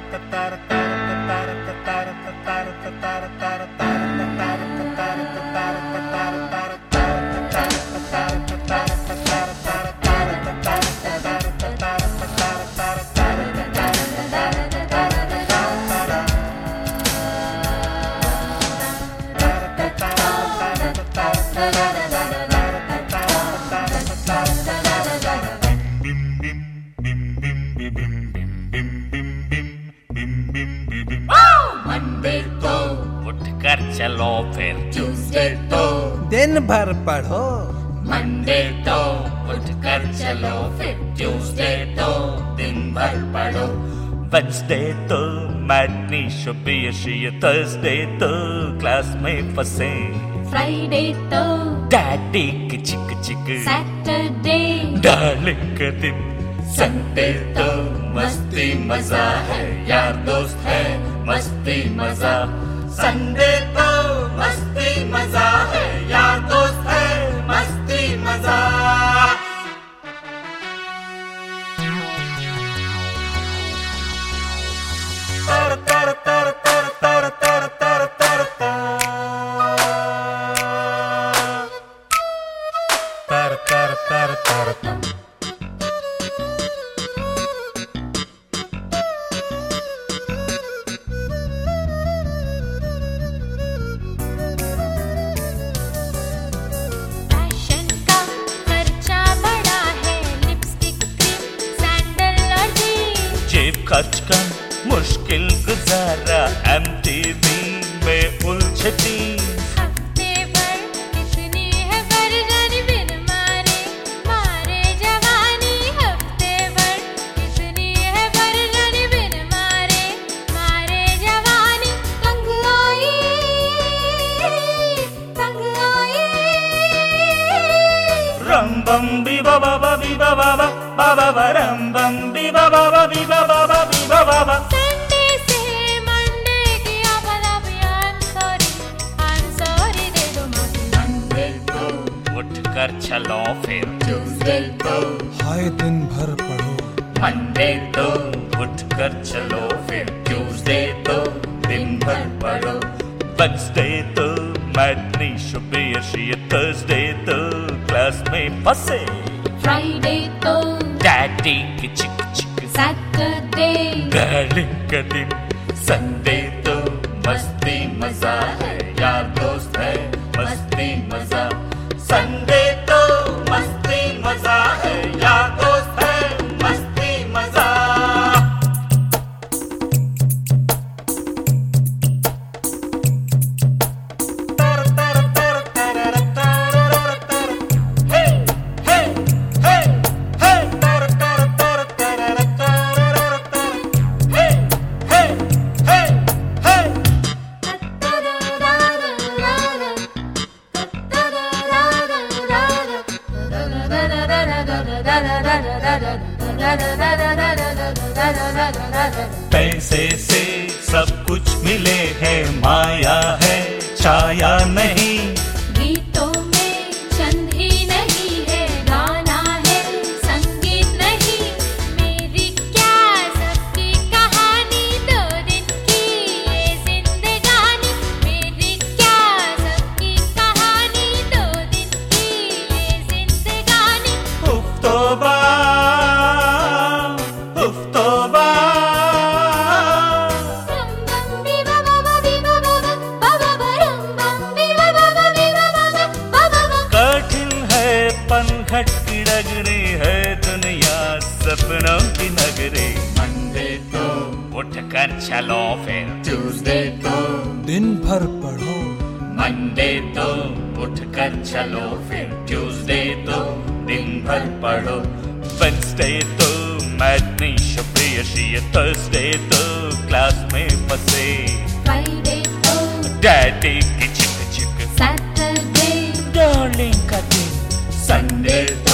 Monday तो उठकर चलो फिर ट्यूसडे तो दिन भर पढ़ो। मंडे तो उठकर चलो फिर ट्यूसडे तो दिन भर पढ़ो। वेडनेसडे तो मैटनी शुभी थर्सडे तो क्लास में फंसे। फ्राइडे तो डैडी की चिक चिक। सैटरडे डार्लिंग का दिन। संडे तो मस्ती मजा है, यार दोस्त है मस्ती मजा। संडे तो मस्ती मजा है, यार दोस्त है मस्ती मजा। तर तर तर तर तर तर तर तर तर तर तर तर तर। खर्च कर मुश्किल गुजारा, MTV में उलझे टीम। हफ्ते भर कितनी है वर्जन बिन मारे मारे जवानी। हफ्ते भर कितनी है वर्जन बिन मारे मारे जवानी। तंग आई रम बम बी बाबा बी बाबा बाबा रम बम बी बाबा बी बाबा बी बाबा। संडे से मंडे किया भला भी I'm sorry दे दो माफी। मंडे तो उठकर चलो फिर ट्यूसडे तो हाय दिन भर पढ़ो। मंडे तो उठकर चलो फिर ट्यूसडे तो दिन भर पढ़ो। वेडनेसडे तो मैटनी शुभी थर्सडे तो क्लास में फंसे। फ्राइडे तो डैडी की चिक चिक। सैटरडे डार्लिंग का दिन। संडे तो मस्ती मजा है, यार दोस्त है मस्ती मजा। संडे तो मस्ती मजा है, यार दोस्त है मस्ती मजा। पैसे से सब कुछ मिले है, माया है छाया नहीं। गीतों में छंद ही नहीं है, गाना है संगीत नहीं। मेरी क्या सबकी कहानी, 2 दिन की ये जिंदगानी। मेरी क्या सबकी कहानी, 2 दिन की ये जिंदगानी। उफ तौबा उफ तौबा। पनघट की डगरी है दुनिया सपनों की नगरी। मंडे तो उठकर चलो फिर ट्यूसडे तो दिन भर पढ़ो। मंडे तो उठकर चलो फिर ट्यूसडे तो दिन भर पढ़ो। वेडनेसडे तो मैटनी शुभी थर्सडे तो क्लास में फंसे। फ्राइडे तो डैडी की चिक चिक। सैटरडे डार्लिंग का दिन। संडे